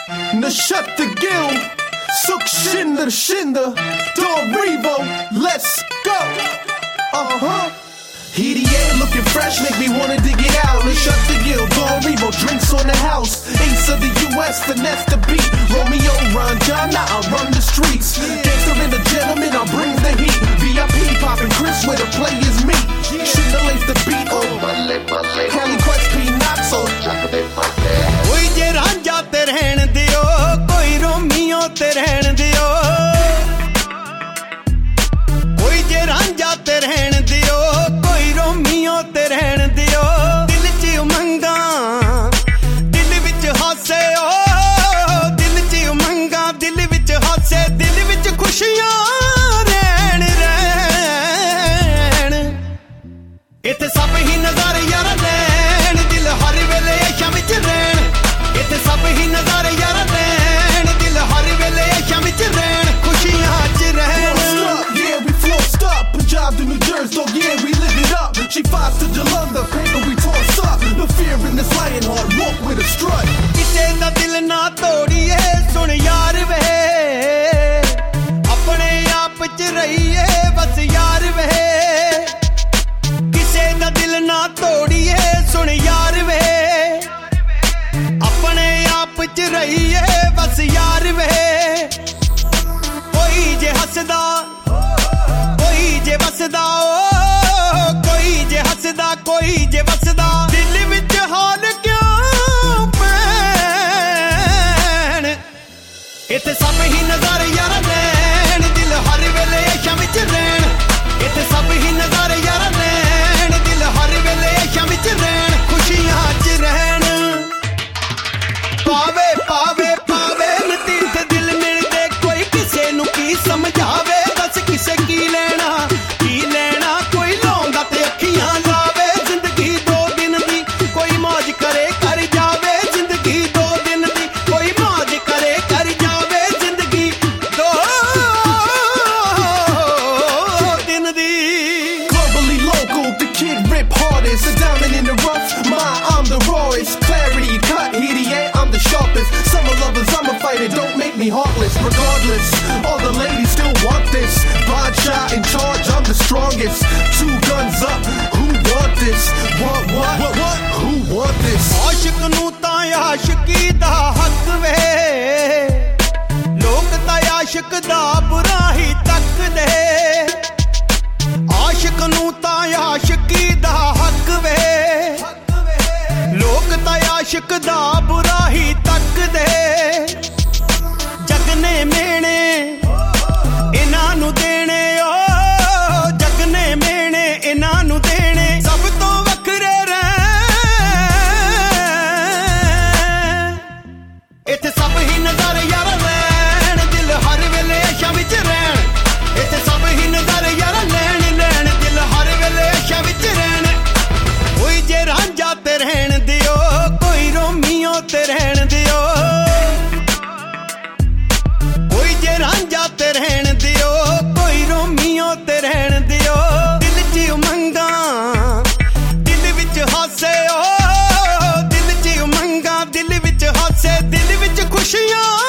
Nashut the Gill, Suk Shinder Shinder, Dorivo, let's go. EDA looking fresh, make me wanna dig it out. Nashut the Gill, Dorivo, drinks on the house. Ace of the US, finesse the beat. Romeo run, John, now I run the streets. Gangster and a gentleman, I bring the heat. VIP poppin' Chris where the players meet. Shinder lace the beat, oh Cali Quest P-Knox, oh कोई जे रांझा ते रहन दियो, कोई Romeo ते रहन दियो, कोई जे रांझा ते रहन दियो, कोई रोमियो ते रहन दियो। दिल च उमंगा, दिल विच हासे, ओ दिल च उमंगा, दिल विच हासे, दिल विच खुशियां रहन रहन। इत्थे सब ही नज़ारे यार लैन, दिल हर वेले आशां विच रहन। इत्थे सब ही नज़ारे यार लैन, दिल हर वेले आशां विच रहन, खुशियां च रहन। Yeah, we flossed up, Punjab to New Jersey, so yeah, we live it up. She fights to Jalandhar, paper we toss up. No fear in this lion heart, walk with a strut. किसे दा दिल ना तोड़िए, सुन यार वे, अपने आप च रहिए बस यार वे। किसे दा दिल ना तोड़िए, सुन यार वे, अपने आप च रहिए बस यार वे। कोई जे हसदा, कोई जे वसदा, ओ कोई जे हसदा, कोई जे वसदा, दिल विच हाल क्यों पैण। इत्थे सब ही नज़ारे यार लैन, दिल हर वेले आशां विच रहन। इत्थे सब ही नज़ारे यार लैन, दिल हर वेले आशां विच रहन, खुशियां च रहन। पावे पावे पावे नतीत दिल मिलदे, कोई किसे नू की समझावे, दस किसे की लेना कोई लाउंदा ते अखियां लावे। जिंदगी दो दिन दी कोई मौज करे कर जावे, जिंदगी दो दिन दी कोई मौज करे कर जावे, जिंदगी दो दिन दी। Globally local, the kid rip hardest. A diamond in the rough, I'm the rawest. Clarity cut, EDA, I'm the sharpest. Summer lovers, I'm a fighter, don't make me heartless. Regardless, all the ladies still want this. Bad shot in charge, I'm the strongest. Two guns up, who want this? What? Who want this? आशिक नू तां आशिकी दा हक वे, लोक तां आशिक दा बुरा ही तकदे। आशिक नू तां आशिकी दा हक वे, लोक तां आशिक दा बुरा ही तकदे। जग ने मेणे इन्हां नू देने, ओ जग ने मेणे इन्हां नू देने, सब तो वखरे रहन। इत्थे सब ही नज़ारे यार लैन, दिल हर वेले आशां विच रहन। इत्थे सब ही नज़ारे यार लैन, दिल हर वेले आशां विच रहन। कोई जे रांझा ते रहन दियो, कोई रोमियो ते रहन दियो, कोई जे रांझा ते रहन दियो, कोई रोमियो ते रहन दियो। दिल च उमंगा, दिल विच हासे, ओ दिल च उमंगा, दिल विच हासे, दिल विच खुशियां